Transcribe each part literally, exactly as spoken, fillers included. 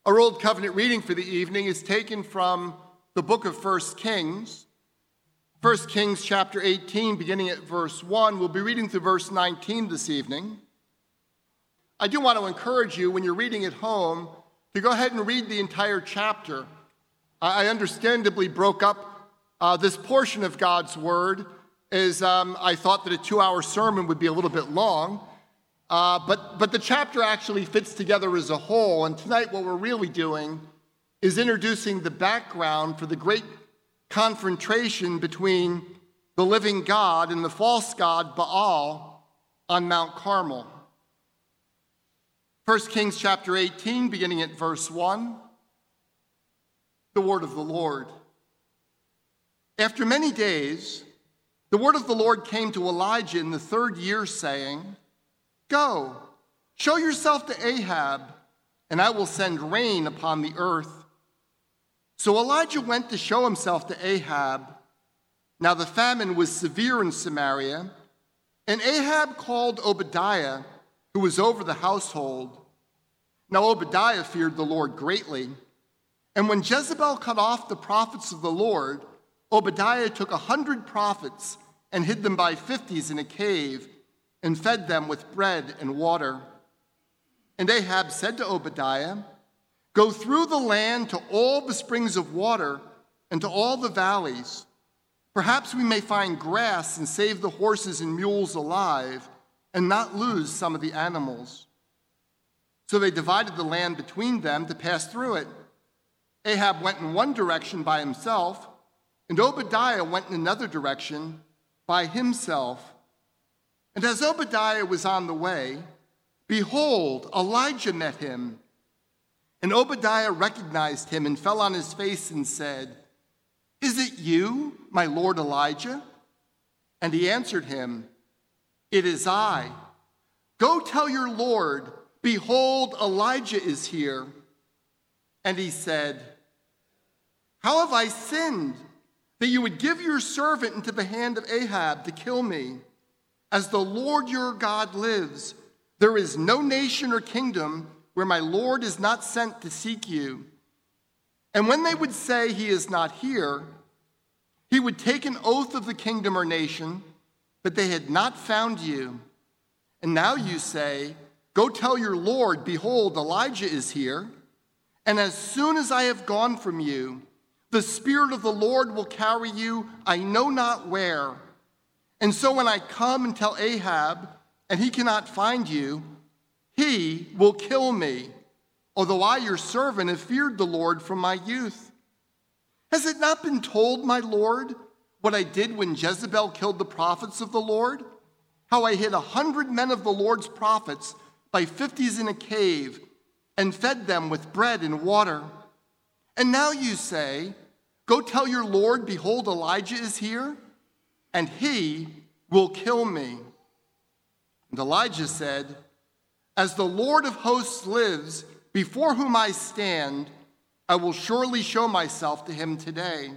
Our Old Covenant reading for the evening is taken from the book of First Kings. First Kings chapter eighteen, beginning at verse one. We'll be reading through verse nineteen this evening. I do want to encourage you, when you're reading at home, to go ahead and read the entire chapter. I understandably broke up uh, this portion of God's Word, as um, I thought that a two-hour sermon would be a little bit long. Uh, but, but the chapter actually fits together as a whole, and tonight what we're really doing is introducing the background for the great confrontation between the living God and the false god Baal on Mount Carmel. First Kings chapter eighteen, beginning at verse one, the word of the Lord. After many days, the word of the Lord came to Elijah in the third year, saying, "Go, show yourself to Ahab, and I will send rain upon the earth." So Elijah went to show himself to Ahab. Now the famine was severe in Samaria, and Ahab called Obadiah, who was over the household. Now Obadiah feared the Lord greatly, and when Jezebel cut off the prophets of the Lord, Obadiah took a hundred prophets and hid them by fifties in a cave, and fed them with bread and water. And Ahab said to Obadiah, "Go through the land to all the springs of water and to all the valleys. Perhaps we may find grass and save the horses and mules alive and not lose some of the animals." So they divided the land between them to pass through it. Ahab went in one direction by himself, and Obadiah went in another direction by himself. And as Obadiah was on the way, behold, Elijah met him. And Obadiah recognized him and fell on his face and said, "Is it you, my lord Elijah?" And he answered him, "It is I. Go tell your lord, behold, Elijah is here." And he said, "How have I sinned, that you would give your servant into the hand of Ahab to kill me? As the Lord your God lives, there is no nation or kingdom where my Lord is not sent to seek you." And when they would say he is not here, he would take an oath of the kingdom or nation that they had not found you. And now you say, "Go tell your Lord, behold, Elijah is here." And as soon as I have gone from you, the Spirit of the Lord will carry you, I know not where. And so when I come and tell Ahab, and he cannot find you, he will kill me, although I, your servant, have feared the Lord from my youth. Has it not been told, my Lord, what I did when Jezebel killed the prophets of the Lord? How I hid a hundred men of the Lord's prophets by fifties in a cave and fed them with bread and water. And now you say, "Go tell your Lord, behold, Elijah is here, and he will kill me." And Elijah said, "As the Lord of hosts lives, before whom I stand, I will surely show myself to him today."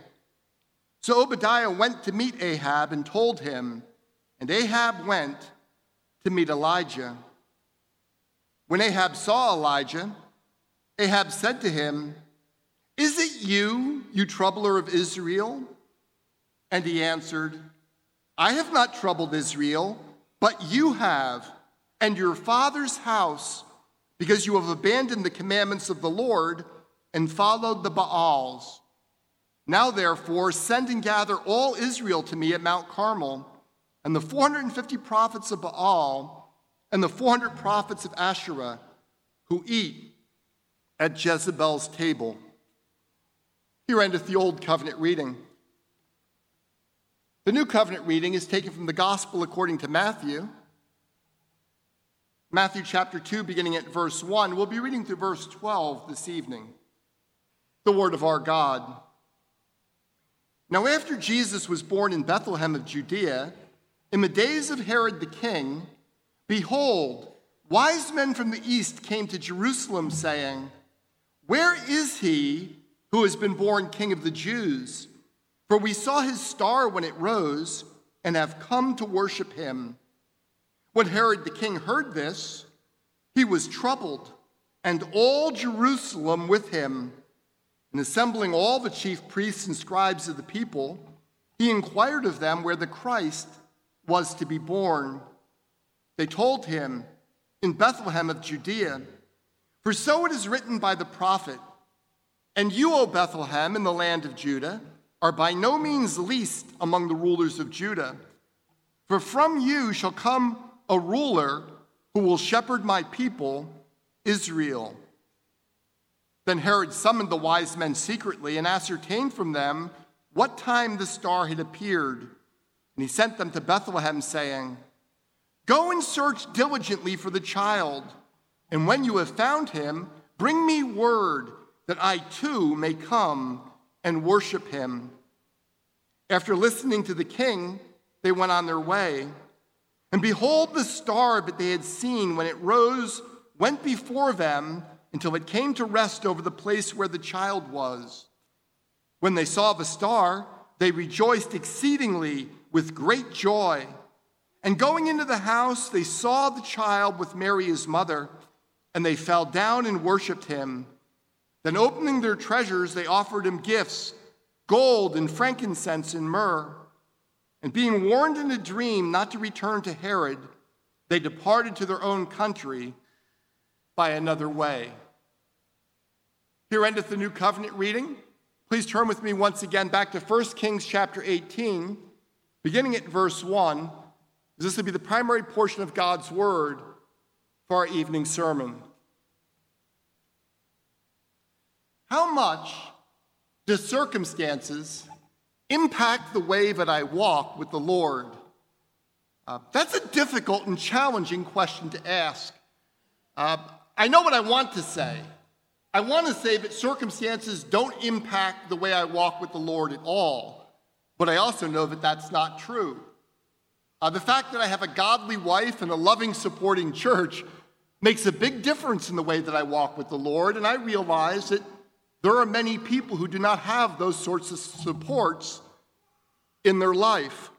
So Obadiah went to meet Ahab and told him, and Ahab went to meet Elijah. When Ahab saw Elijah, Ahab said to him, "Is it you, you troubler of Israel?" And he answered, "I have not troubled Israel, but you have, and your father's house, because you have abandoned the commandments of the Lord and followed the Baals. Now, therefore, send and gather all Israel to me at Mount Carmel, and the four hundred fifty prophets of Baal and the four hundred prophets of Asherah who eat at Jezebel's table." Here endeth the Old Covenant reading. The New Covenant reading is taken from the Gospel according to Matthew. Matthew chapter two, beginning at verse one. We'll be reading through verse twelve this evening. The word of our God. Now after Jesus was born in Bethlehem of Judea, in the days of Herod the king, behold, wise men from the east came to Jerusalem, saying, "Where is he who has been born King of the Jews? For we saw his star when it rose and have come to worship him." When Herod the king heard this, he was troubled, and all Jerusalem with him. And assembling all the chief priests and scribes of the people, he inquired of them where the Christ was to be born. They told him, in Bethlehem of Judea, for so it is written by the prophet, and you, O Bethlehem, in the land of Judah, are by no means least among the rulers of Judah. For from you shall come a ruler who will shepherd my people, Israel. Then Herod summoned the wise men secretly and ascertained from them what time the star had appeared. And he sent them to Bethlehem, saying, go and search diligently for the child, and when you have found him, bring me word that I too may come and worship him. After listening to the king, they went on their way. And behold, the star that they had seen when it rose went before them until it came to rest over the place where the child was. When they saw the star, they rejoiced exceedingly with great joy. And going into the house, they saw the child with Mary his mother, and they fell down and worshipped him. Then opening their treasures, they offered him gifts, gold and frankincense and myrrh. And being warned in a dream not to return to Herod, they departed to their own country by another way. Here endeth the New Covenant reading. Please turn with me once again back to First Kings chapter eighteen, beginning at verse one. This will be the primary portion of God's word for our evening sermon. How much do circumstances impact the way that I walk with the Lord? Uh, that's a difficult and challenging question to ask. Uh, I know what I want to say. I want to say that circumstances don't impact the way I walk with the Lord at all, but I also know that that's not true. Uh, the fact that I have a godly wife and a loving, supporting church makes a big difference in the way that I walk with the Lord, and I realize that there are many people who do not have those sorts of supports in their life.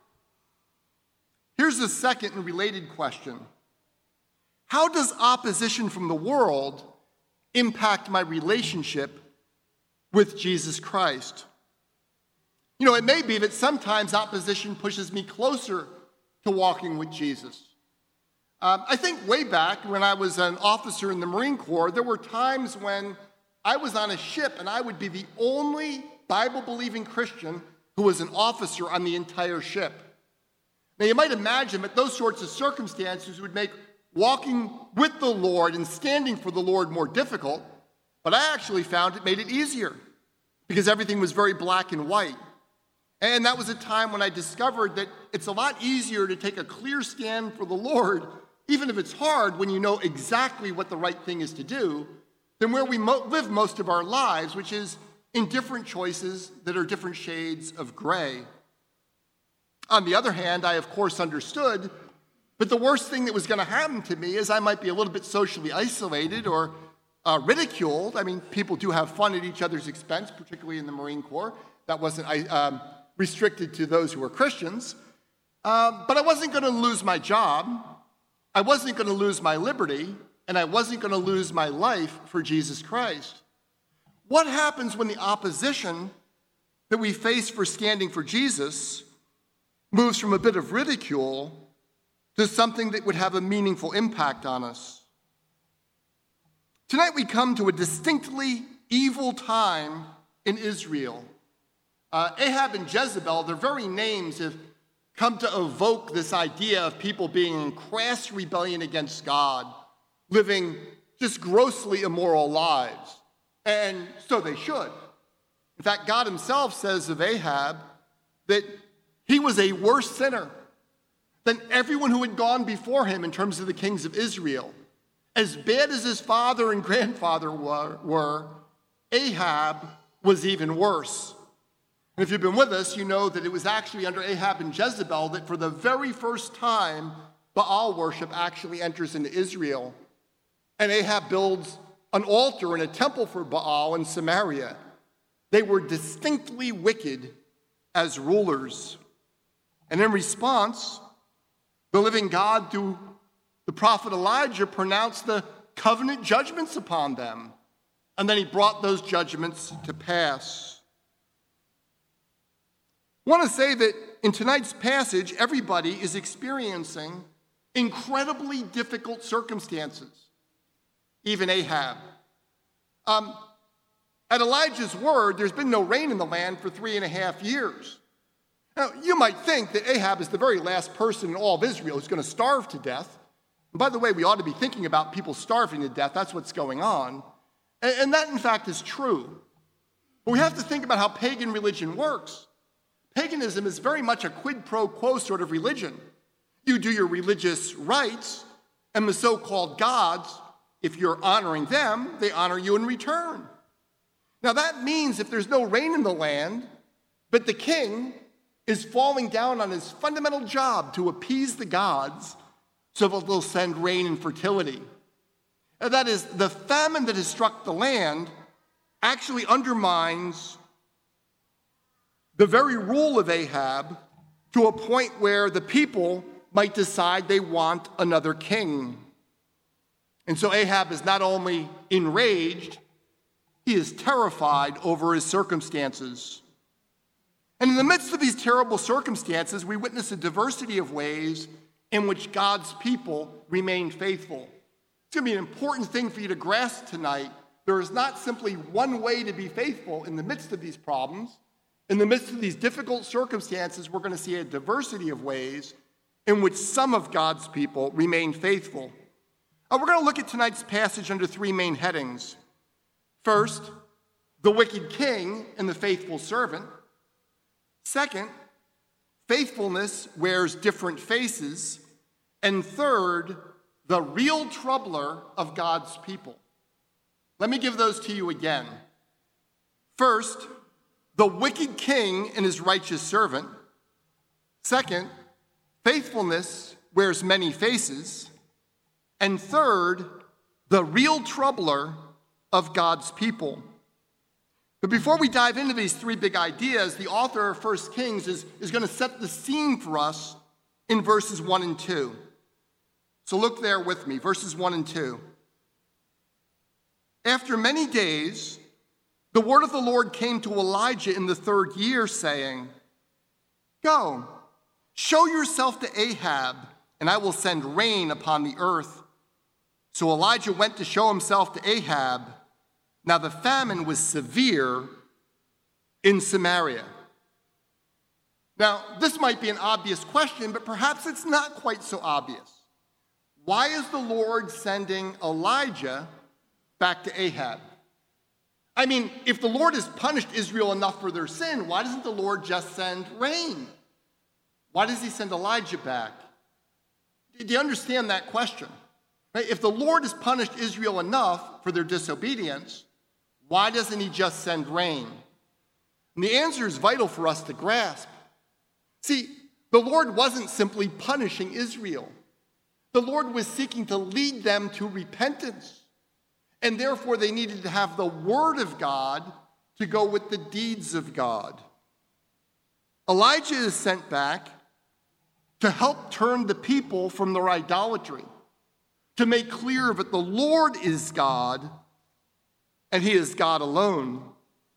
Here's a second and related question. How does opposition from the world impact my relationship with Jesus Christ? You know, it may be that sometimes opposition pushes me closer to walking with Jesus. Um, I think way back when I was an officer in the Marine Corps, there were times when I was on a ship and I would be the only Bible-believing Christian who was an officer on the entire ship. Now, you might imagine that those sorts of circumstances would make walking with the Lord and standing for the Lord more difficult, but I actually found it made it easier because everything was very black and white. And that was a time when I discovered that it's a lot easier to take a clear stand for the Lord, even if it's hard when you know exactly what the right thing is to do, than where we mo- live most of our lives, which is in different choices that are different shades of gray. On the other hand, I of course understood that the worst thing that was going to happen to me is I might be a little bit socially isolated or uh, ridiculed. I mean, people do have fun at each other's expense, particularly in the Marine Corps. That wasn't um, restricted to those who were Christians. Uh, but I wasn't going to lose my job. I wasn't going to lose my liberty. And I wasn't going to lose my life for Jesus Christ. What happens when the opposition that we face for standing for Jesus moves from a bit of ridicule to something that would have a meaningful impact on us? Tonight we come to a distinctly evil time in Israel. Uh, Ahab and Jezebel, their very names have come to evoke this idea of people being in crass rebellion against God, living just grossly immoral lives. And so they should. In fact, God himself says of Ahab that he was a worse sinner than everyone who had gone before him in terms of the kings of Israel. As bad as his father and grandfather were, were, Ahab was even worse. And if you've been with us, you know that it was actually under Ahab and Jezebel that for the very first time, Baal worship actually enters into Israel. And Ahab builds an altar and a temple for Baal in Samaria. They were distinctly wicked as rulers. And in response, the living God, through the prophet Elijah, pronounced the covenant judgments upon them. And then he brought those judgments to pass. I want to say that in tonight's passage, everybody is experiencing incredibly difficult circumstances, even Ahab. Um, at Elijah's word, there's been no rain in the land for three and a half years. Now, you might think that Ahab is the very last person in all of Israel who's going to starve to death. And by the way, we ought to be thinking about people starving to death. That's what's going on. And, and that, in fact, is true. But we have to think about how pagan religion works. Paganism is very much a quid pro quo sort of religion. You do your religious rites, and the so-called gods, if you're honoring them, they honor you in return. Now that means if there's no rain in the land, but the king is falling down on his fundamental job to appease the gods so that they'll send rain and fertility. And that is, the famine that has struck the land actually undermines the very rule of Ahab to a point where the people might decide they want another king. And so Ahab is not only enraged, he is terrified over his circumstances. And in the midst of these terrible circumstances, we witness a diversity of ways in which God's people remain faithful. It's going to be an important thing for you to grasp tonight. There is not simply one way to be faithful in the midst of these problems. In the midst of these difficult circumstances, we're going to see a diversity of ways in which some of God's people remain faithful. Uh, we're going to look at tonight's passage under three main headings. First, the wicked king and the faithful servant. Second, faithfulness wears different faces. And third, the real troubler of God's people. Let me give those to you again. First, the wicked king and his righteous servant. Second, faithfulness wears many faces. And third, the real troubler of God's people. But before we dive into these three big ideas, the author of First Kings is, is going to set the scene for us in verses one and two. So look there with me, verses one and two. After many days, the word of the Lord came to Elijah in the third year, saying, "Go, show yourself to Ahab, and I will send rain upon the earth." So Elijah went to show himself to Ahab. Now the famine was severe in Samaria. Now, this might be an obvious question, but perhaps it's not quite so obvious. Why is the Lord sending Elijah back to Ahab? I mean, if the Lord has punished Israel enough for their sin, why doesn't the Lord just send rain? Why does he send Elijah back? Do you understand that question? Right? If the Lord has punished Israel enough for their disobedience, why doesn't he just send rain? And the answer is vital for us to grasp. See, the Lord wasn't simply punishing Israel. The Lord was seeking to lead them to repentance. And therefore, they needed to have the word of God to go with the deeds of God. Elijah is sent back to help turn the people from their idolatry, to make clear that the Lord is God and he is God alone.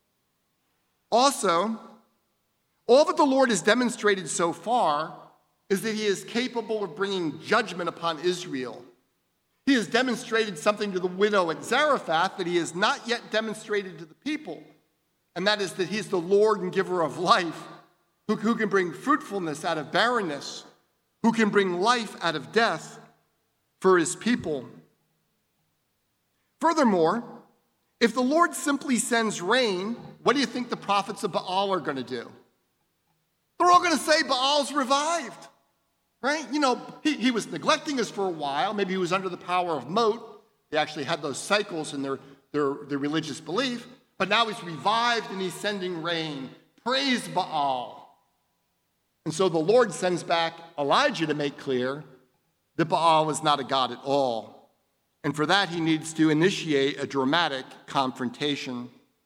Also, all that the Lord has demonstrated so far is that he is capable of bringing judgment upon Israel. He has demonstrated something to the widow at Zarephath that he has not yet demonstrated to the people, and that is that he's the Lord and giver of life, who, who can bring fruitfulness out of barrenness, who can bring life out of death for his people. Furthermore, if the Lord simply sends rain, what do you think the prophets of Baal are going to do? They're all going to say Baal's revived. Right? You know, he, he was neglecting us for a while. Maybe he was under the power of Mot. They actually had those cycles in their, their, their religious belief. But now he's revived and he's sending rain. Praise Baal. And so the Lord sends back Elijah to make clear that Baal is not a god at all. And for that, he needs to initiate a dramatic confrontation.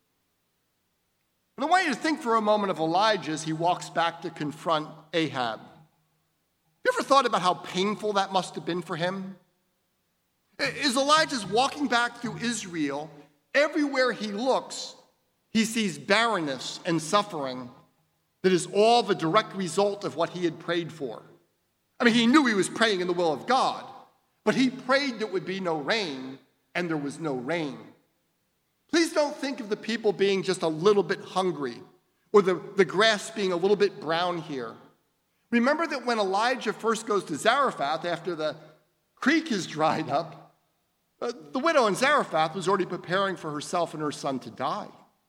But I want you to think for a moment of Elijah as he walks back to confront Ahab. You ever thought about how painful that must have been for him? As Elijah's walking back through Israel, everywhere he looks, he sees barrenness and suffering that is all the direct result of what he had prayed for. I mean, he knew he was praying in the will of God, but he prayed there would be no rain, and there was no rain. Please don't think of the people being just a little bit hungry or the, the grass being a little bit brown here. Remember that when Elijah first goes to Zarephath after the creek is dried up, uh, the widow in Zarephath was already preparing for herself and her son to die.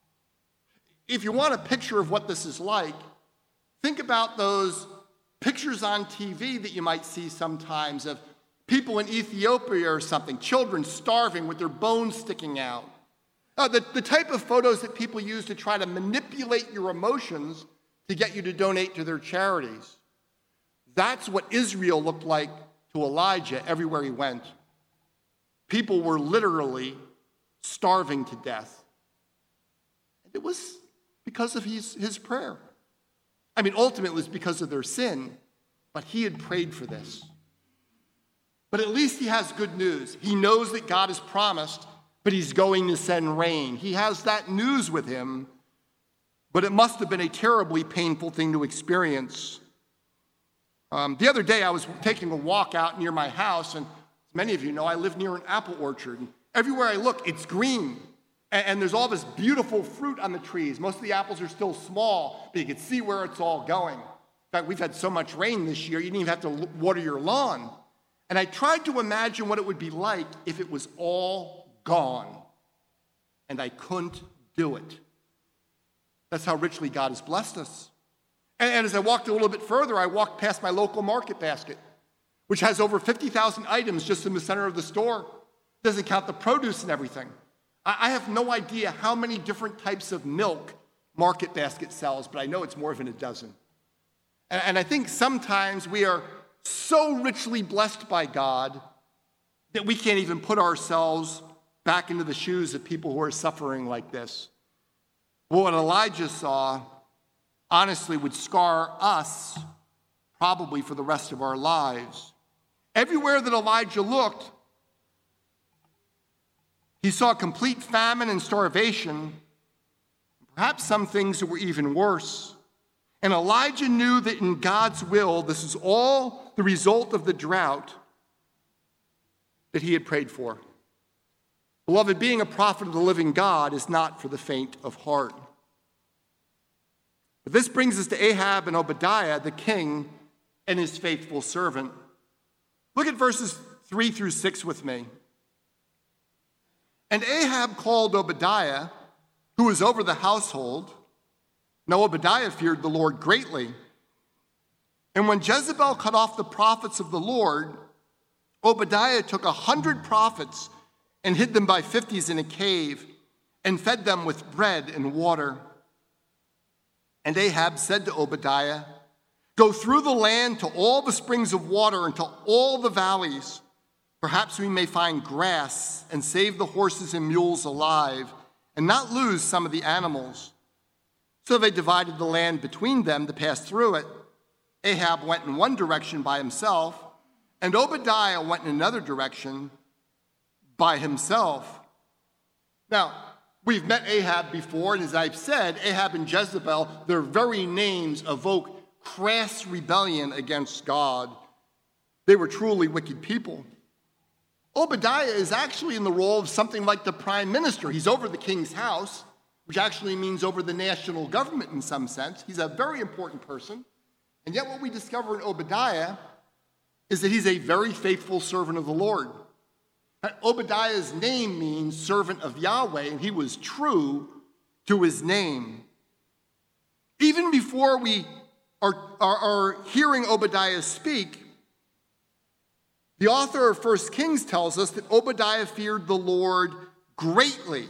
If you want a picture of what this is like, think about those pictures on T V that you might see sometimes of people in Ethiopia or something, children starving with their bones sticking out. Uh, the, the type of photos that people use to try to manipulate your emotions to get you to donate to their charities. That's what Israel looked like to Elijah everywhere he went. People were literally starving to death. And it was because of his, his prayer. I mean, ultimately it was because of their sin, but he had prayed for this. But at least he has good news. He knows that God has promised, but he's going to send rain. He has that news with him, but it must have been a terribly painful thing to experience. Um, the other day, I was taking a walk out near my house, and as many of you know, I live near an apple orchard. And everywhere I look, it's green, and, and there's all this beautiful fruit on the trees. Most of the apples are still small, but you can see where it's all going. In fact, we've had so much rain this year, you didn't even have to water your lawn. And I tried to imagine what it would be like if it was all gone, and I couldn't do it. That's how richly God has blessed us. And, and as I walked a little bit further, I walked past my local market basket, which has over fifty thousand items just in the center of the store. Doesn't count the produce and everything. I, I have no idea how many different types of milk Market Basket sells, but I know it's more than a dozen. And, and I think sometimes we are so richly blessed by God that we can't even put ourselves back into the shoes of people who are suffering like this. Well, what Elijah saw, honestly, would scar us probably for the rest of our lives. Everywhere that Elijah looked, he saw complete famine and starvation, perhaps some things that were even worse. And Elijah knew that in God's will, this is all the result of the drought that he had prayed for. Beloved, being a prophet of the living God is not for the faint of heart. But this brings us to Ahab and Obadiah, the king, and his faithful servant. Look at verses three through six with me. And Ahab called Obadiah, who was over the household. Now Obadiah feared the Lord greatly. And when Jezebel cut off the prophets of the Lord, Obadiah took a hundred prophets and hid them by fifties in a cave and fed them with bread and water. And Ahab said to Obadiah, "Go through the land to all the springs of water and to all the valleys. Perhaps we may find grass and save the horses and mules alive and not lose some of the animals." So they divided the land between them to pass through it. Ahab went in one direction by himself, and Obadiah went in another direction by himself. Now, we've met Ahab before, and as I've said, Ahab and Jezebel, their very names evoke crass rebellion against God. They were truly wicked people. Obadiah is actually in the role of something like the prime minister. He's over the king's house, which actually means over the national government in some sense. He's a very important person. And yet what we discover in Obadiah is that he's a very faithful servant of the Lord. Obadiah's name means servant of Yahweh, and he was true to his name. Even before we are, are, are hearing Obadiah speak, the author of First Kings tells us that Obadiah feared the Lord greatly.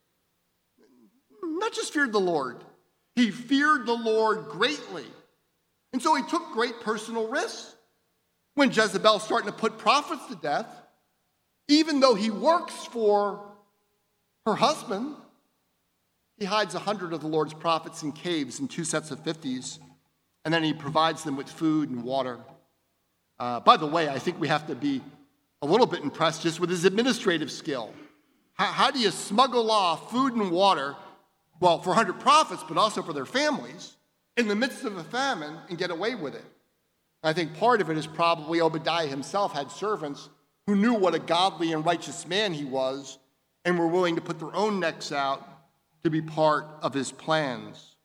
Not just feared the Lord, he feared the Lord greatly. And so he took great personal risks. When Jezebel's starting to put prophets to death, even though he works for her husband, he hides a hundred of the Lord's prophets in caves in two sets of fifties, and then he provides them with food and water. Uh, by the way, I think we have to be a a little bit impressed just with his administrative skill. How, how do you smuggle off food and water, well, for one hundred prophets, but also for their families, in the midst of a famine and get away with it? I think part of it is probably Obadiah himself had servants who knew what a godly and righteous man he was and were willing to put their own necks out to be part of his plans.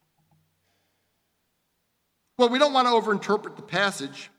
Well, we don't want to overinterpret the passage.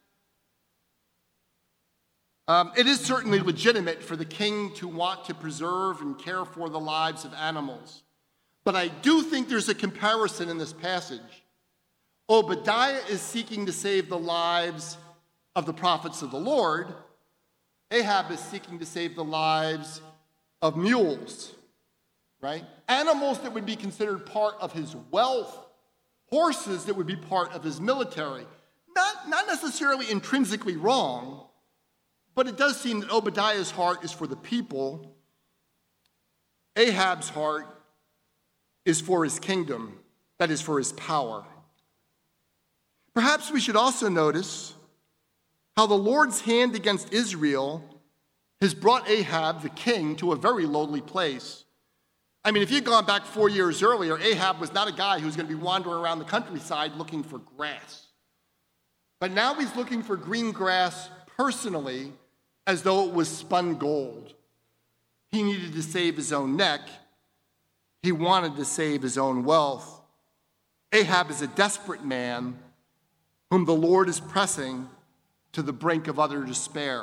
Um, it is certainly legitimate for the king to want to preserve and care for the lives of animals. But I do think there's a comparison in this passage. Obadiah is seeking to save the lives of the prophets of the Lord. Ahab is seeking to save the lives of mules, right? Animals that would be considered part of his wealth, horses that would be part of his military. Not, not necessarily intrinsically wrong, but it does seem that Obadiah's heart is for the people. Ahab's heart is for his kingdom, that is, for his power. Perhaps we should also notice how the Lord's hand against Israel has brought Ahab, the king, to a very lowly place. I mean, if you'd gone back four years earlier, Ahab was not a guy who was going to be wandering around the countryside looking for grass. But now he's looking for green grass personally, as though it was spun gold. He needed to save his own neck. He wanted to save his own wealth. Ahab is a desperate man whom the Lord is pressing to the brink of utter despair.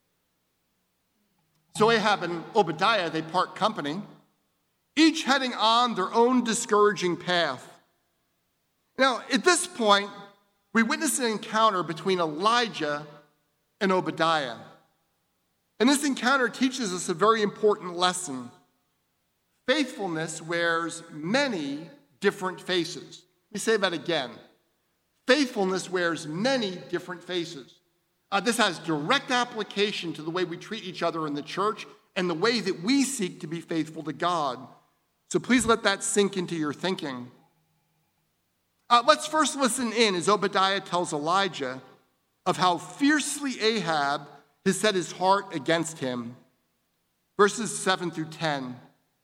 So Ahab and Obadiah, they part company, each heading on their own discouraging path. Now, at this point, we witness an encounter between Elijah and Obadiah. And this encounter teaches us a very important lesson. Faithfulness wears many different faces. Let me say that again. Faithfulness wears many different faces. Uh, this has direct application to the way we treat each other in the church and the way that we seek to be faithful to God. So please let that sink into your thinking. Uh, let's first listen in as Obadiah tells Elijah of how fiercely Ahab has set his heart against him. Verses seven through ten.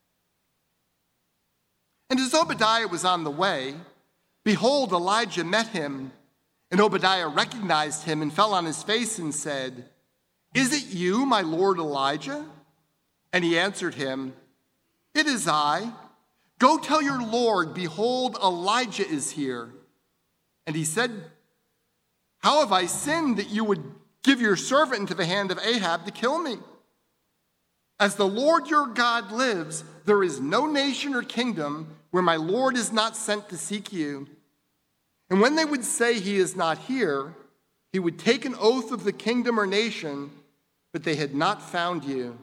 And as Obadiah was on the way, behold, Elijah met him, and Obadiah recognized him and fell on his face and said, "Is it you, my lord Elijah?" And he answered him, "It is I. Go tell your lord, behold, Elijah is here." And he said, "How have I sinned that you would give your servant into the hand of Ahab to kill me? As the Lord your God lives, there is no nation or kingdom where my Lord is not sent to seek you. And when they would say he is not here, he would take an oath of the kingdom or nation, but they had not found you."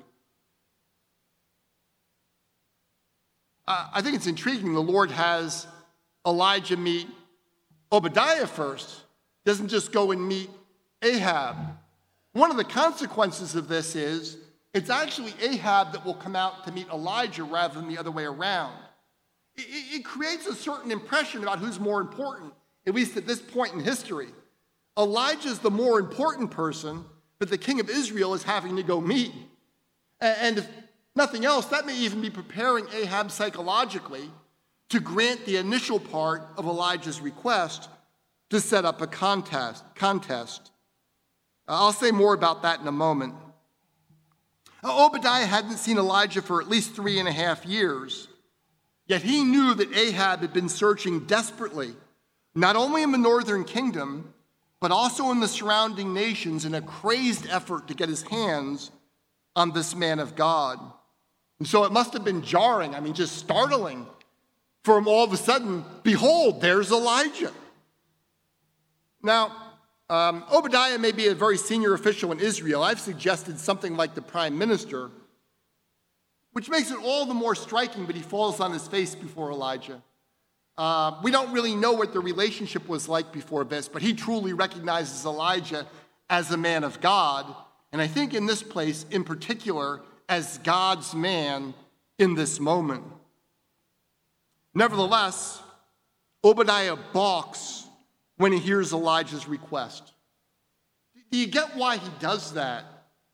Uh, I think it's intriguing. The Lord has Elijah meet Obadiah first. Doesn't just go and meet Ahab. One of the consequences of this is it's actually Ahab that will come out to meet Elijah rather than the other way around. It, it creates a certain impression about who's more important, at least at this point in history. Elijah's the more important person, but the king of Israel is having to go meet. And if nothing else, that may even be preparing Ahab psychologically to grant the initial part of Elijah's request to set up a contest. contest. I'll say more about that in a moment. Obadiah hadn't seen Elijah for at least three and a half years, yet he knew that Ahab had been searching desperately, not only in the northern kingdom, but also in the surrounding nations in a crazed effort to get his hands on this man of God. And so it must have been jarring, I mean, just startling for him all of a sudden, behold, there's Elijah. Now, um, Obadiah may be a very senior official in Israel. I've suggested something like the prime minister, which makes it all the more striking, but he falls on his face before Elijah. Uh, we don't really know what the relationship was like before this, but he truly recognizes Elijah as a man of God, and I think in this place in particular, as God's man in this moment. Nevertheless, Obadiah balks when he hears Elijah's request. Do you get why he does that?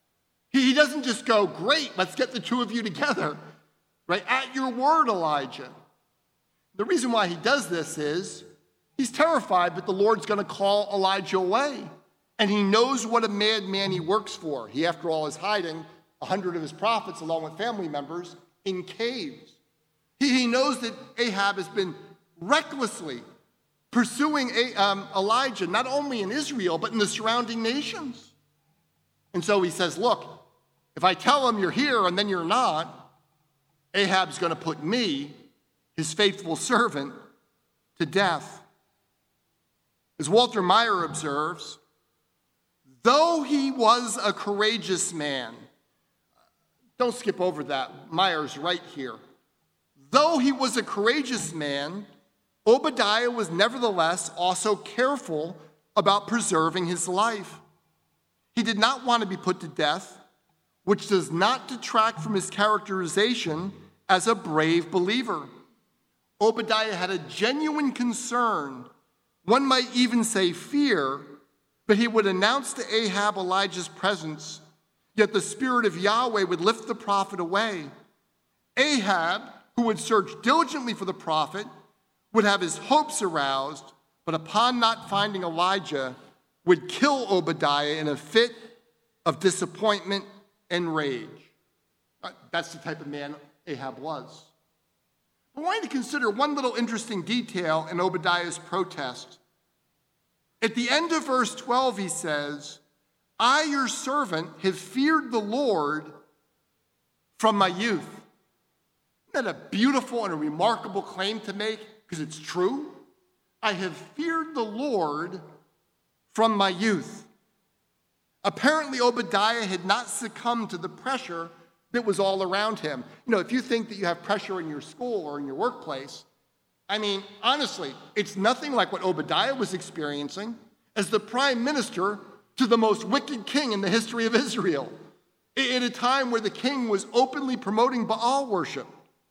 He, he doesn't just go, great, let's get the two of you together, right? At your word, Elijah. The reason why he does this is he's terrified that the Lord's going to call Elijah away. And he knows what a madman he works for. He, after all, is hiding a hundred of his prophets, along with family members, in caves. He, he knows that Ahab has been recklessly pursuing a, um, Elijah, not only in Israel, but in the surrounding nations. And so he says, look, if I tell him you're here and then you're not, Ahab's going to put me, his faithful servant, to death. As Walter Meyer observes, though he was a courageous man, don't skip over that, Meyer's right here. Though he was a courageous man, Obadiah was nevertheless also careful about preserving his life. He did not want to be put to death, which does not detract from his characterization as a brave believer. Obadiah had a genuine concern, one might even say fear, but he would announce to Ahab Elijah's presence, yet the Spirit of Yahweh would lift the prophet away. Ahab, who would search diligently for the prophet, would have his hopes aroused, but upon not finding Elijah, would kill Obadiah in a fit of disappointment and rage. That's the type of man Ahab was. I wanted to consider one little interesting detail in Obadiah's protest. At the end of verse twelve, he says, I, your servant, have feared the Lord from my youth. Isn't that a beautiful and a remarkable claim to make? Because it's true. I have feared the Lord from my youth. Apparently, Obadiah had not succumbed to the pressure that was all around him. You know, if you think that you have pressure in your school or in your workplace, I mean, honestly, it's nothing like what Obadiah was experiencing as the prime minister to the most wicked king in the history of Israel, at a time where the king was openly promoting Baal worship.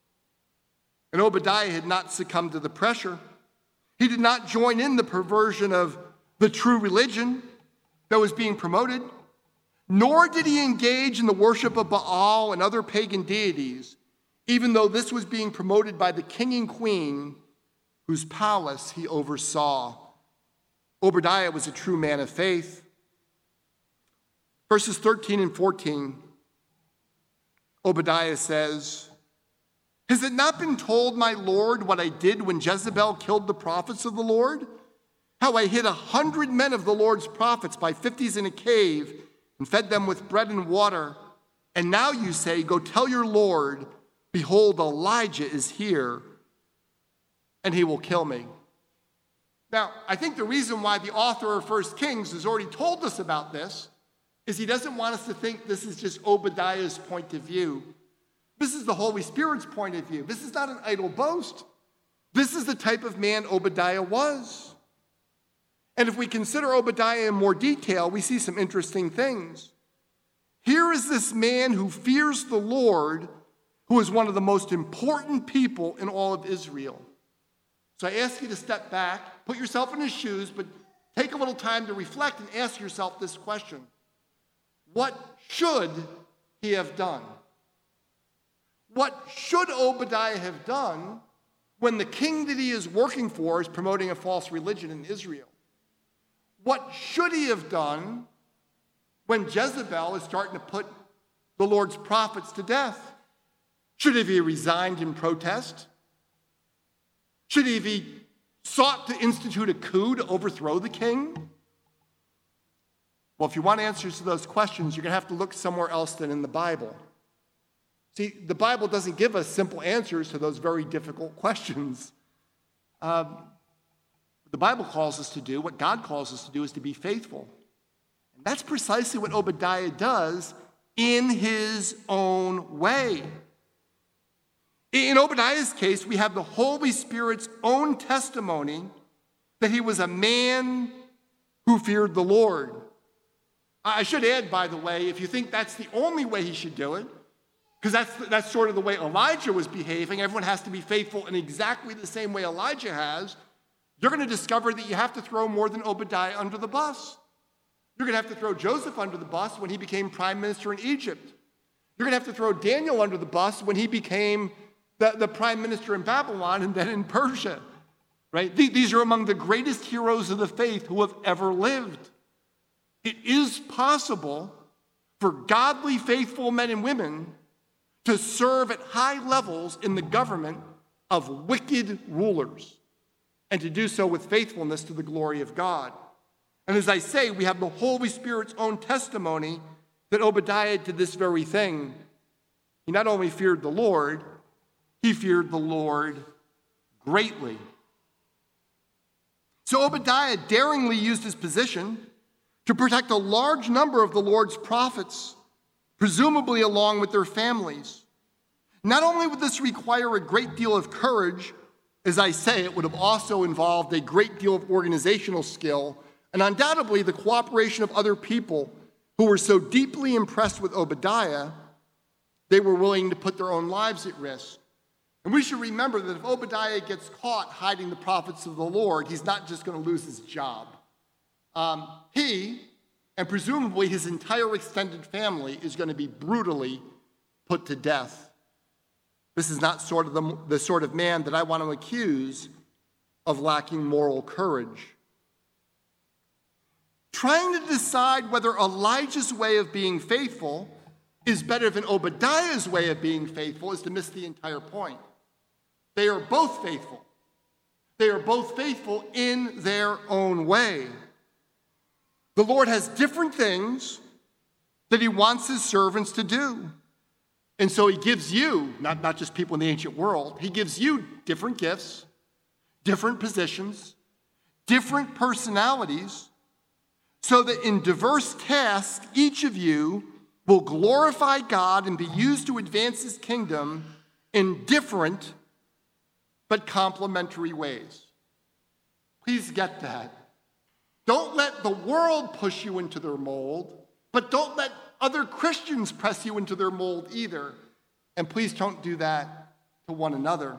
And Obadiah had not succumbed to the pressure. He did not join in the perversion of the true religion that was being promoted, nor did he engage in the worship of Baal and other pagan deities, even though this was being promoted by the king and queen whose palace he oversaw. Obadiah was a true man of faith. Verses thirteen and fourteen, Obadiah says, has it not been told, my Lord, what I did when Jezebel killed the prophets of the Lord? How I hid a hundred men of the Lord's prophets by fifties in a cave and fed them with bread and water. And now you say, go tell your Lord, behold, Elijah is here, and he will kill me. Now, I think the reason why the author of First Kings has already told us about this is he doesn't want us to think this is just Obadiah's point of view. This is the Holy Spirit's point of view. This is not an idle boast. This is the type of man Obadiah was. And if we consider Obadiah in more detail, we see some interesting things. Here is this man who fears the Lord, who is one of the most important people in all of Israel. So I ask you to step back, put yourself in his shoes, but take a little time to reflect and ask yourself this question. What should he have done? What should Obadiah have done when the king that he is working for is promoting a false religion in Israel? What should he have done when Jezebel is starting to put the Lord's prophets to death? Should he have resigned in protest? Should he have sought to institute a coup to overthrow the king? Well, if you want answers to those questions, you're going to have to look somewhere else than in the Bible. See, the Bible doesn't give us simple answers to those very difficult questions. Um, the Bible calls us to do, what God calls us to do, is to be faithful. And that's precisely what Obadiah does in his own way. In Obadiah's case, we have the Holy Spirit's own testimony that he was a man who feared the Lord. I should add, by the way, if you think that's the only way he should do it, because that's, that's sort of the way Elijah was behaving, everyone has to be faithful in exactly the same way Elijah has, you're going to discover that you have to throw more than Obadiah under the bus. You're going to have to throw Joseph under the bus when he became prime minister in Egypt. You're going to have to throw Daniel under the bus when he became the, the prime minister in Babylon and then in Persia. Right? These are among the greatest heroes of the faith who have ever lived. It is possible for godly, faithful men and women to serve at high levels in the government of wicked rulers, and to do so with faithfulness to the glory of God. And as I say, we have the Holy Spirit's own testimony that Obadiah did this very thing. He not only feared the Lord, he feared the Lord greatly. So Obadiah daringly used his position to protect a large number of the Lord's prophets, presumably along with their families. Not only would this require a great deal of courage, as I say, it would have also involved a great deal of organizational skill and undoubtedly the cooperation of other people who were so deeply impressed with Obadiah, they were willing to put their own lives at risk. And we should remember that if Obadiah gets caught hiding the prophets of the Lord, he's not just going to lose his job. Um, he, and presumably his entire extended family, is going to be brutally put to death. This is not sort of the, the sort of man that I want to accuse of lacking moral courage. Trying to decide whether Elijah's way of being faithful is better than Obadiah's way of being faithful is to miss the entire point. They are both faithful. They are both faithful in their own way. The Lord has different things that he wants his servants to do. And so he gives you, not, not just people in the ancient world, he gives you different gifts, different positions, different personalities, so that in diverse tasks, each of you will glorify God and be used to advance his kingdom in different but complementary ways. Please get that. Don't let the world push you into their mold, but don't let other Christians press you into their mold either. And please don't do that to one another.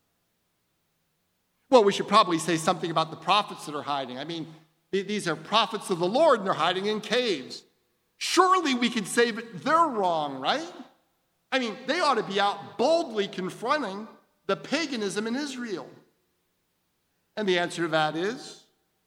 Well, we should probably say something about the prophets that are hiding. I mean, these are prophets of the Lord, and they're hiding in caves. Surely we could say that they're wrong, right? I mean, they ought to be out boldly confronting the paganism in Israel. And the answer to that is,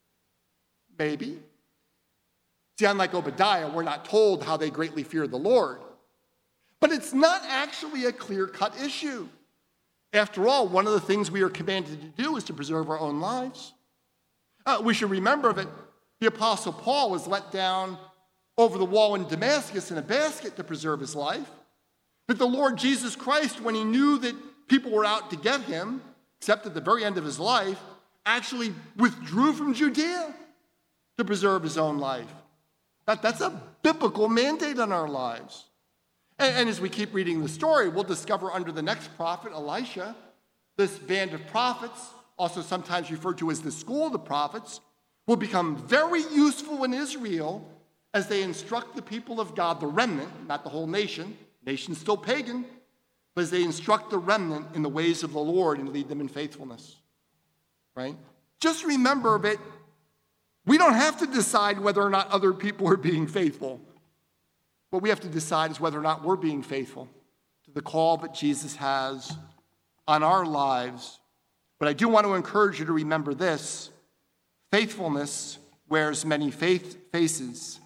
maybe. See, unlike Obadiah, we're not told how they greatly feared the Lord. But it's not actually a clear-cut issue. After all, one of the things we are commanded to do is to preserve our own lives. Uh, we should remember that the Apostle Paul was let down over the wall in Damascus in a basket to preserve his life. That the Lord Jesus Christ, when he knew that people were out to get him, except at the very end of his life, actually withdrew from Judea to preserve his own life. That, that's a biblical mandate on our lives. And, and as we keep reading the story, we'll discover under the next prophet, Elisha, this band of prophets, also sometimes referred to as the school of the prophets, will become very useful in Israel as they instruct the people of God, the remnant, not the whole nation, nation's still pagan, but as they instruct the remnant in the ways of the Lord and lead them in faithfulness. Right? Just remember that we don't have to decide whether or not other people are being faithful. What we have to decide is whether or not we're being faithful to the call that Jesus has on our lives. But I do want to encourage you to remember this: faithfulness wears many faith faces.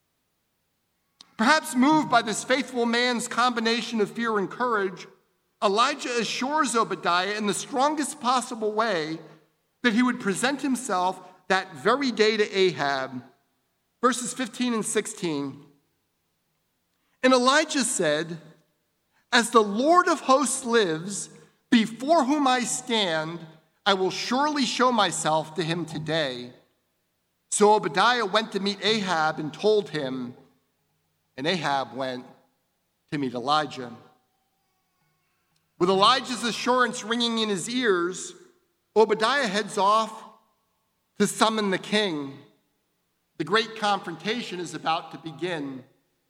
Perhaps moved by this faithful man's combination of fear and courage, Elijah assures Obadiah in the strongest possible way that he would present himself that very day to Ahab. Verses fifteen and sixteen. And Elijah said, "As the Lord of hosts lives, before whom I stand, I will surely show myself to him today." So Obadiah went to meet Ahab and told him, and Ahab went to meet Elijah. With Elijah's assurance ringing in his ears, Obadiah heads off to summon the king. The great confrontation is about to begin.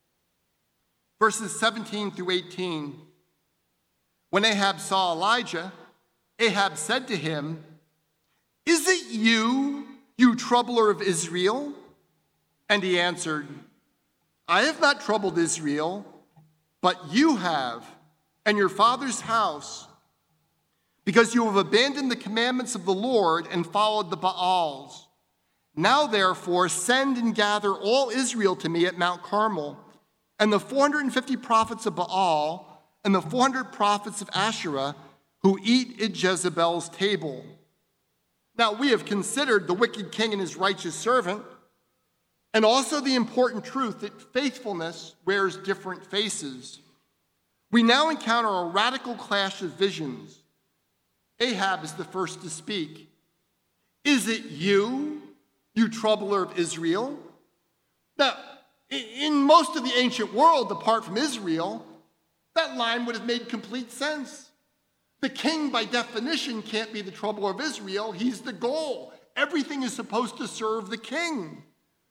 Verses seventeen through eighteen. When Ahab saw Elijah, Ahab said to him, "Is it you, you troubler of Israel?" And he answered, I have not troubled Israel, but you have, and your father's house, because you have abandoned the commandments of the Lord and followed the Baals. Now, therefore, send and gather all Israel to me at Mount Carmel, and the four hundred fifty prophets of Baal and the four hundred prophets of Asherah who eat at Jezebel's table. Now, we have considered the wicked king and his righteous servant, and also the important truth that faithfulness wears different faces. We now encounter a radical clash of visions. Ahab is the first to speak. Is it you, you troubler of Israel? Now, in most of the ancient world, apart from Israel, that line would have made complete sense. The king, by definition, can't be the troubler of Israel. He's the goal. Everything is supposed to serve the king.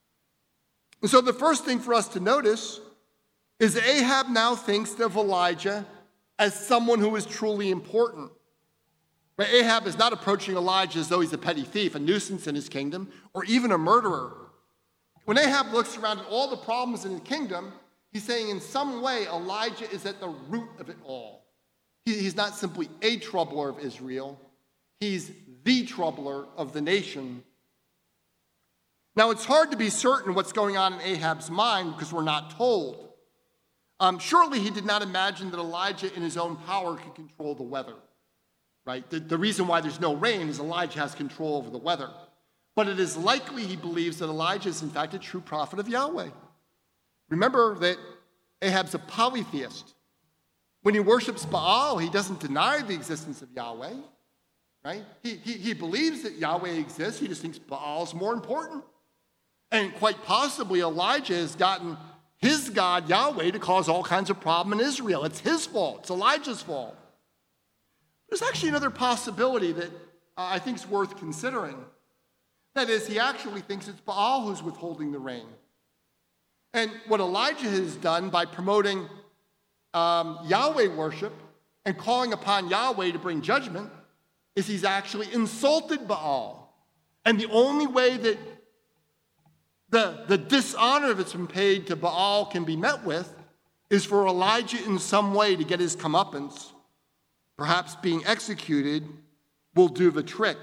And so the first thing for us to notice is that Ahab now thinks of Elijah as someone who is truly important. But Ahab is not approaching Elijah as though he's a petty thief, a nuisance in his kingdom, or even a murderer. When Ahab looks around at all the problems in his kingdom, he's saying in some way Elijah is at the root of it all. He's not simply a troubler of Israel. He's the troubler of the nation. Now, it's hard to be certain what's going on in Ahab's mind because we're not told. Um, surely he did not imagine that Elijah in his own power could control the weather, right? The, the reason why there's no rain is Elijah has control over the weather. But it is likely he believes that Elijah is in fact a true prophet of Yahweh. Remember that Ahab's a polytheist. When he worships Baal, he doesn't deny the existence of Yahweh, right? He, he, he believes that Yahweh exists. He just thinks Baal's more important. And quite possibly Elijah has gotten his God, Yahweh, to cause all kinds of problem in Israel. It's his fault. It's Elijah's fault. There's actually another possibility that uh, I think is worth considering. That is, he actually thinks it's Baal who's withholding the rain. And what Elijah has done by promoting um, Yahweh worship and calling upon Yahweh to bring judgment is he's actually insulted Baal. And the only way that the, the dishonor that's been paid to Baal can be met with is for Elijah in some way to get his comeuppance. Perhaps being executed will do the trick.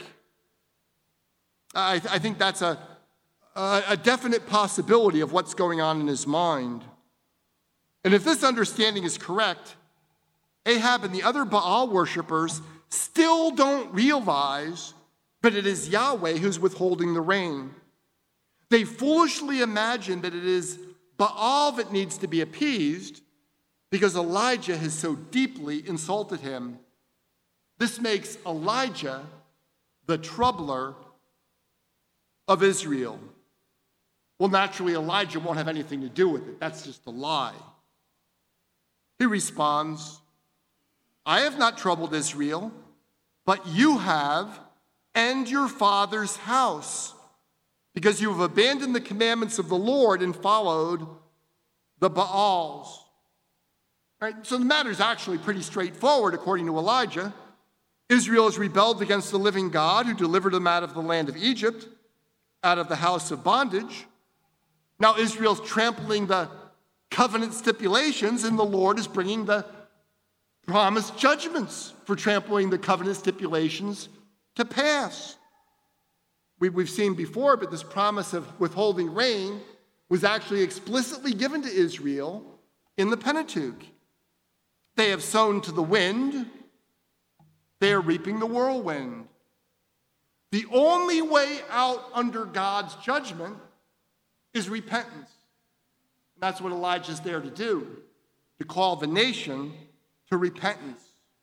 I, th- I think that's a, a, a definite possibility of what's going on in his mind. And if this understanding is correct, Ahab and the other Baal worshipers still don't realize that it is Yahweh who's withholding the rain. They foolishly imagine that it is Baal that needs to be appeased because Elijah has so deeply insulted him. This makes Elijah the troubler of Israel. Well, naturally, Elijah won't have anything to do with it. That's just a lie. He responds, I have not troubled Israel, but you have, and your father's house, because you have abandoned the commandments of the Lord and followed the Baals. Right? So the matter is actually pretty straightforward, according to Elijah. Israel has rebelled against the living God who delivered them out of the land of Egypt, out of the house of bondage. Now Israel's trampling the covenant stipulations, and the Lord is bringing the promised judgments for trampling the covenant stipulations to pass. We, we've seen before, but this promise of withholding rain was actually explicitly given to Israel in the Pentateuch. They have sown to the wind, they are reaping the whirlwind. The only way out under God's judgment is repentance. And that's what Elijah's there to do, to call the nation to repentance.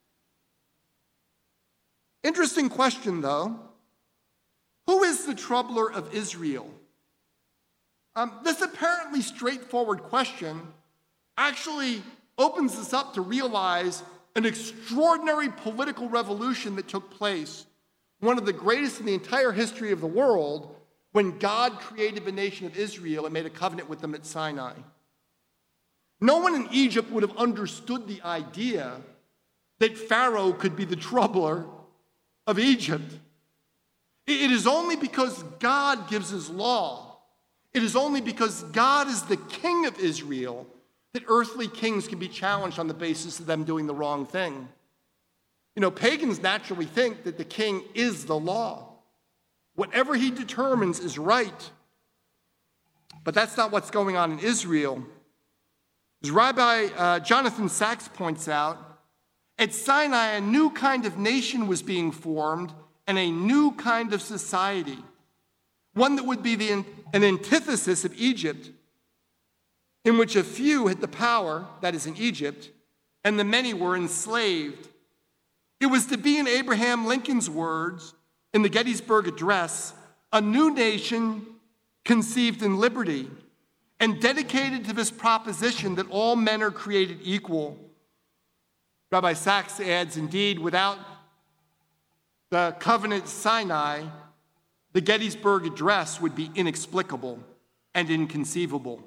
Interesting question, though. Who is the troubler of Israel? Um, this apparently straightforward question actually opens us up to realize an extraordinary political revolution that took place, one of the greatest in the entire history of the world, when God created the nation of Israel and made a covenant with them at Sinai. No one in Egypt would have understood the idea that Pharaoh could be the troubler of Egypt. It is only because God gives his law. It is only because God is the king of Israel that earthly kings can be challenged on the basis of them doing the wrong thing. You know, pagans naturally think that the king is the law. Whatever he determines is right. But that's not what's going on in Israel. As Rabbi uh, Jonathan Sachs points out, at Sinai, a new kind of nation was being formed and a new kind of society, one that would be the, an antithesis of Egypt, in which a few had the power, that is in Egypt, and the many were enslaved. It was to be, in Abraham Lincoln's words in the Gettysburg Address, a new nation conceived in liberty and dedicated to this proposition that all men are created equal. Rabbi Sachs adds, indeed, without the covenant Sinai, the Gettysburg Address would be inexplicable and inconceivable.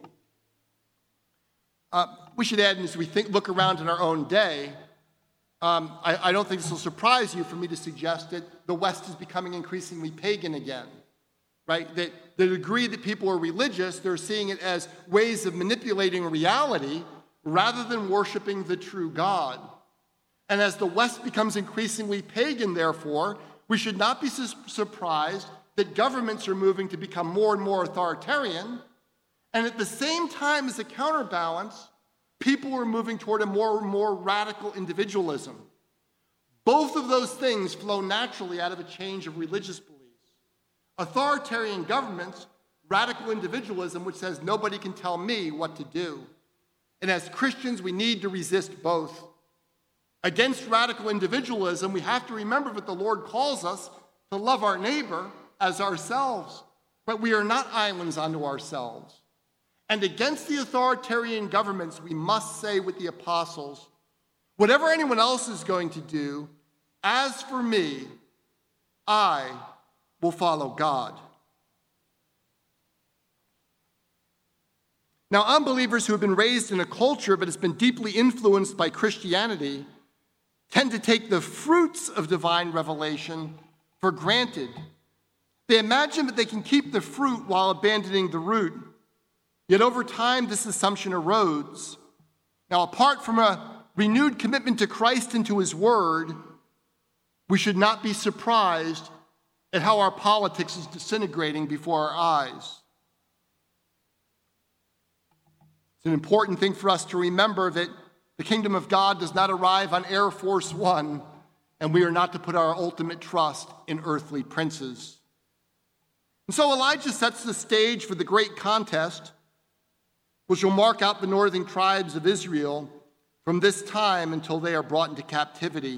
Uh, we should add, as we think, look around in our own day, um, I, I don't think this will surprise you for me to suggest that the West is becoming increasingly pagan again, right? That the degree that people are religious, they're seeing it as ways of manipulating reality rather than worshiping the true God. And as the West becomes increasingly pagan, therefore, we should not be su- surprised that governments are moving to become more and more authoritarian, and at the same time, as a counterbalance, people are moving toward a more and more radical individualism. Both of those things flow naturally out of a change of religious beliefs. Authoritarian governments, radical individualism, which says nobody can tell me what to do. And as Christians, we need to resist both. Against radical individualism, we have to remember that the Lord calls us to love our neighbor as ourselves, but we are not islands unto ourselves. And against the authoritarian governments, we must say with the apostles, whatever anyone else is going to do, as for me, I will follow God. Now, unbelievers who have been raised in a culture that has been deeply influenced by Christianity tend to take the fruits of divine revelation for granted. They imagine that they can keep the fruit while abandoning the root. Yet over time, this assumption erodes. Now, apart from a renewed commitment to Christ and to his word, we should not be surprised at how our politics is disintegrating before our eyes. It's an important thing for us to remember that the kingdom of God does not arrive on Air Force One, and we are not to put our ultimate trust in earthly princes. And so Elijah sets the stage for the great contest, which will mark out the northern tribes of Israel from this time until they are brought into captivity.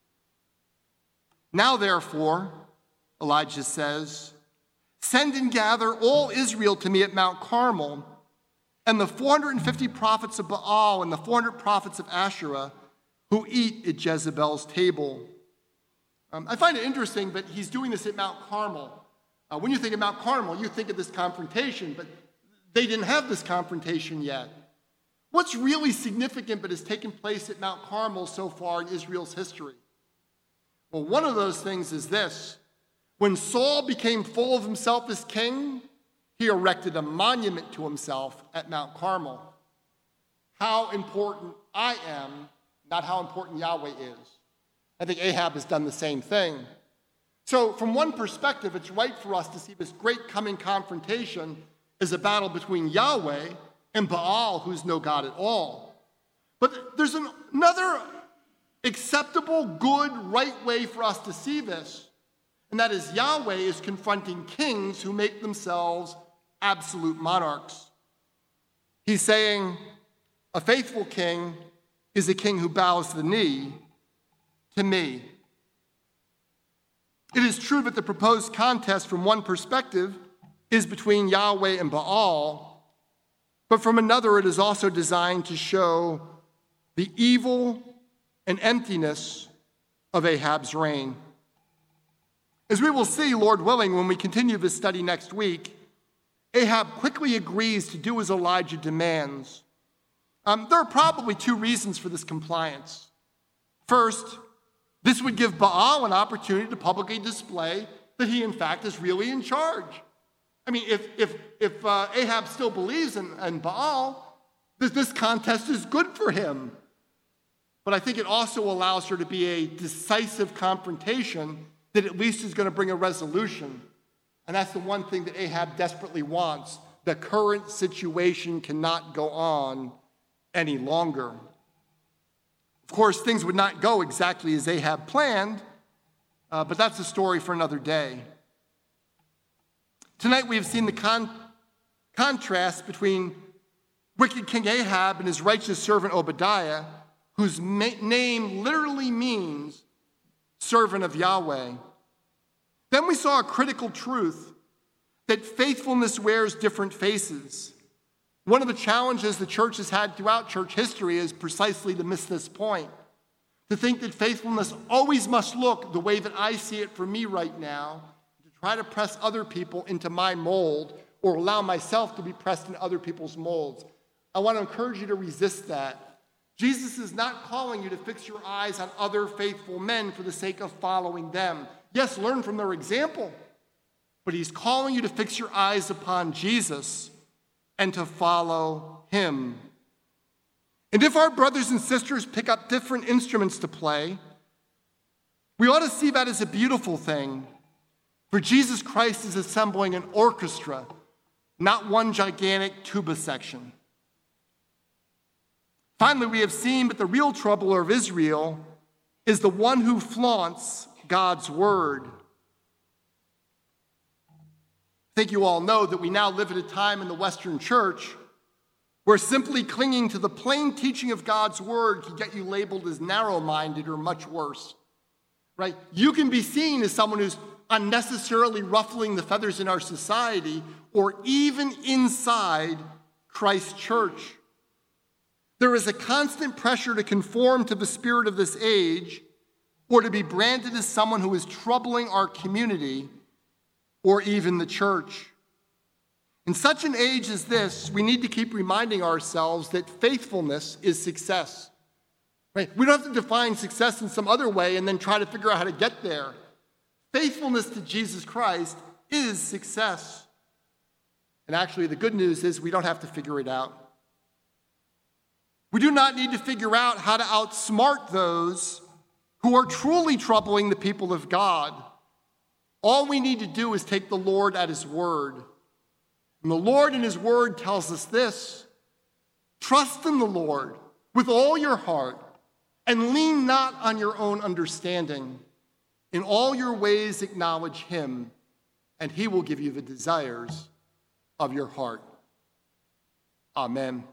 Now, therefore, Elijah says, send and gather all Israel to me at Mount Carmel, and the four hundred fifty prophets of Baal and the four hundred prophets of Asherah who eat at Jezebel's table. Um, I find it interesting that he's doing this at Mount Carmel. Uh, when you think of Mount Carmel, you think of this confrontation, but they didn't have this confrontation yet. What's really significant that has taken place at Mount Carmel so far in Israel's history? Well, one of those things is this. When Saul became full of himself as king, he erected a monument to himself at Mount Carmel. How important I am, not how important Yahweh is. I think Ahab has done the same thing. So from one perspective, it's right for us to see this great coming confrontation as a battle between Yahweh and Baal, who's no God at all. But there's an, another acceptable, good, right way for us to see this, and that is Yahweh is confronting kings who make themselves absolute monarchs. He's saying a faithful king is a king who bows the knee to me. It is true that the proposed contest from one perspective is between Yahweh and Baal, but from another it is also designed to show the evil and emptiness of Ahab's reign. As we will see, Lord willing, when we continue this study next week, Ahab quickly agrees to do as Elijah demands. Um, there are probably two reasons for this compliance. First, this would give Baal an opportunity to publicly display that he, in fact, is really in charge. I mean, if, if, if uh, Ahab still believes in, in Baal, this, this contest is good for him. But I think it also allows her to be a decisive confrontation that at least is going to bring a resolution. And that's the one thing that Ahab desperately wants. The current situation cannot go on any longer. Of course, things would not go exactly as Ahab planned, uh, but that's a story for another day. Tonight we have seen the con- contrast between wicked King Ahab and his righteous servant Obadiah, whose ma- name literally means servant of Yahweh. Then we saw a critical truth that faithfulness wears different faces. One of the challenges the church has had throughout church history is precisely to miss this point, to think that faithfulness always must look the way that I see it for me right now, to try to press other people into my mold or allow myself to be pressed into other people's molds. I want to encourage you to resist that. Jesus is not calling you to fix your eyes on other faithful men for the sake of following them. Yes, learn from their example, but he's calling you to fix your eyes upon Jesus and to follow him. And if our brothers and sisters pick up different instruments to play, we ought to see that as a beautiful thing. For Jesus Christ is assembling an orchestra, not one gigantic tuba section. Finally, we have seen that the real troubler of Israel is the one who flaunts God's word. I think you all know that we now live at a time in the Western church where simply clinging to the plain teaching of God's word can get you labeled as narrow-minded or much worse, right? You can be seen as someone who's unnecessarily ruffling the feathers in our society or even inside Christ's church. There is a constant pressure to conform to the spirit of this age or to be branded as someone who is troubling our community or even the church. In such an age as this, we need to keep reminding ourselves that faithfulness is success. Right? We don't have to define success in some other way and then try to figure out how to get there. Faithfulness to Jesus Christ is success. And actually, the good news is we don't have to figure it out. We do not need to figure out how to outsmart those who are truly troubling the people of God. All we need to do is take the Lord at his word. And the Lord in his word tells us this: trust in the Lord with all your heart and lean not on your own understanding. In all your ways acknowledge him, and he will give you the desires of your heart. Amen.